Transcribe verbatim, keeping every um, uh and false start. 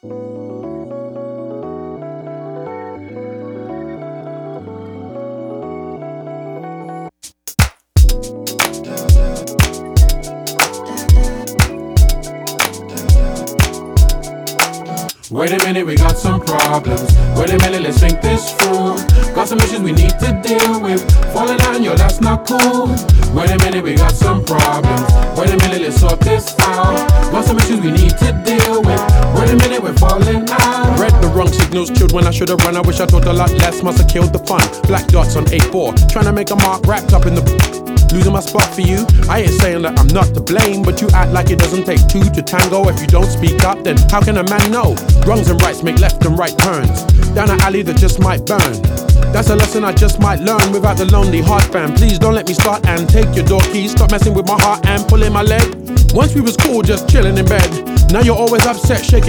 Wait a minute, we got some problems. Wait a minute, let's think this through. Got some issues we need to deal with. Falling out and yo, that's not cool. Wait a minute, we got some problems. Wait a minute, let's sort this out. Got some issues we need to deal with. Wait a minute, we're falling out. Read the wrong signals, chilled when I should've run. I wish I thought a lot less, must've killed the fun. Black dots on A four, trying to make a mark wrapped up in the... Losing my spot for you, I ain't saying that I'm not to blame, but you act like it doesn't take two to tango. If you don't speak up, then how can a man know? Wrongs and rights make left and right turns down an alley that just might burn. That's a lesson I just might learn without the lonely heart fan. Please don't let me start and take your door keys. Stop messing with my heart and pulling my leg. Once we was cool, just chilling in bed. Now you're always upset, shaking